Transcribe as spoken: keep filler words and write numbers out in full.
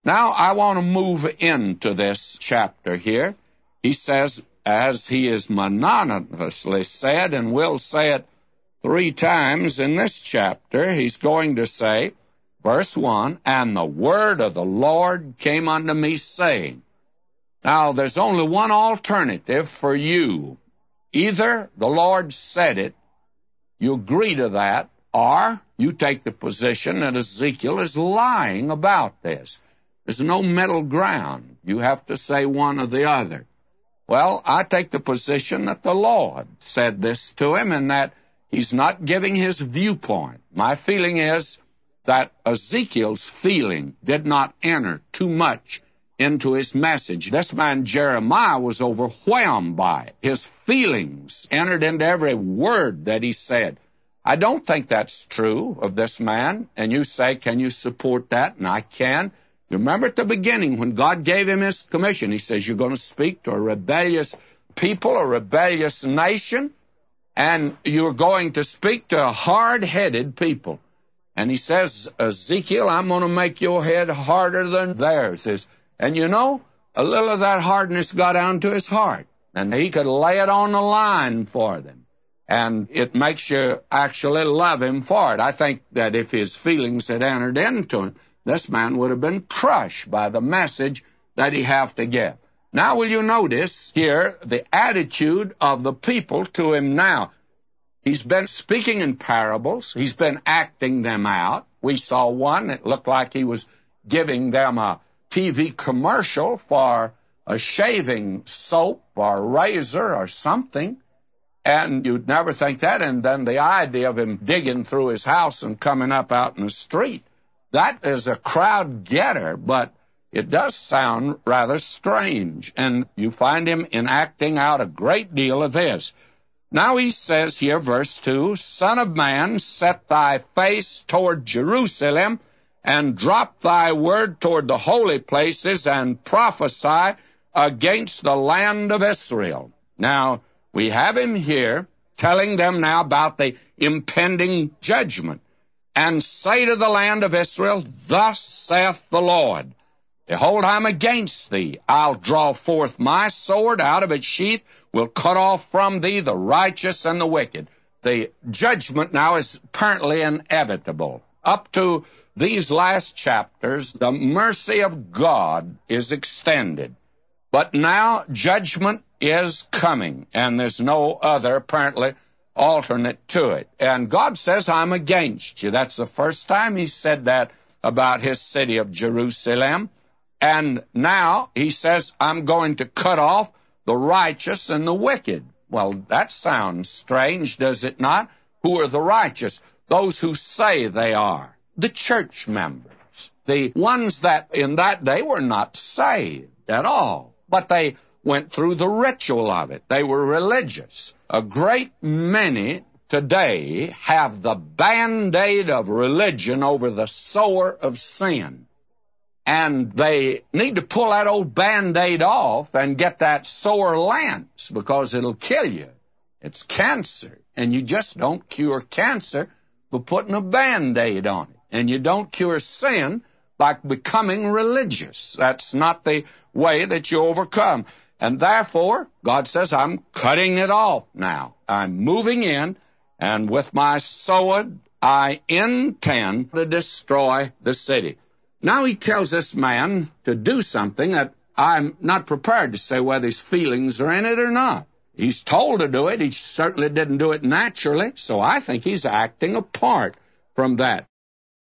Now, I want to move into this chapter here. He says, as he is monotonously said, and will say it three times in this chapter, he's going to say, verse one, and the word of the Lord came unto me, saying. Now, there's only one alternative for you. Either the Lord said it, you agree to that, or you take the position that Ezekiel is lying about this. There's no middle ground. You have to say one or the other. Well, I take the position that the Lord said this to him and that he's not giving his viewpoint. My feeling is that Ezekiel's feeling did not enter too much into his message. This man Jeremiah was overwhelmed by it. His feelings entered into every word that he said. I don't think that's true of this man. And you say, can you support that? And I can. You remember at the beginning when God gave him his commission, he says, you're going to speak to a rebellious people, a rebellious nation, and you're going to speak to a hard-headed people. And he says, Ezekiel, I'm going to make your head harder than theirs. And you know, a little of that hardness got down to his heart, and he could lay it on the line for them. And it makes you actually love him for it. I think that if his feelings had entered into him, this man would have been crushed by the message that he have to give. Now, will you notice here the attitude of the people to him now? He's been speaking in parables. He's been acting them out. We saw one that looked like he was giving them a T V commercial for a shaving soap or razor or something. And you'd never think that. And then the idea of him digging through his house and coming up out in the street. That is a crowd getter, but it does sound rather strange. And you find him enacting out a great deal of this. Now he says here, verse two, Son of man, set thy face toward Jerusalem, and drop thy word toward the holy places, and prophesy against the land of Israel. Now, we have him here telling them now about the impending judgment. And say to the land of Israel, Thus saith the Lord, Behold, I'm against thee. I'll draw forth my sword out of its sheath, will cut off from thee the righteous and the wicked. The judgment now is apparently inevitable. Up to these last chapters, the mercy of God is extended. But now judgment is coming, and there's no other, apparently, alternate to it. And God says, I'm against you. That's the first time he said that about his city of Jerusalem. And now he says, I'm going to cut off the righteous and the wicked. Well, that sounds strange, does it not? Who are the righteous? Those who say they are. The church members. The ones that in that day were not saved at all. But they went through the ritual of it. They were religious. A great many today have the Band-Aid of religion over the sore of sin. And they need to pull that old Band-Aid off and get that sore lance, because it'll kill you. It's cancer. And you just don't cure cancer by putting a Band-Aid on it. And you don't cure sin by becoming religious. That's not the way that you overcome. And therefore, God says, I'm cutting it off now. I'm moving in, and with my sword, I intend to destroy the city. Now he tells this man to do something that I'm not prepared to say whether his feelings are in it or not. He's told to do it. He certainly didn't do it naturally, so I think he's acting apart from that.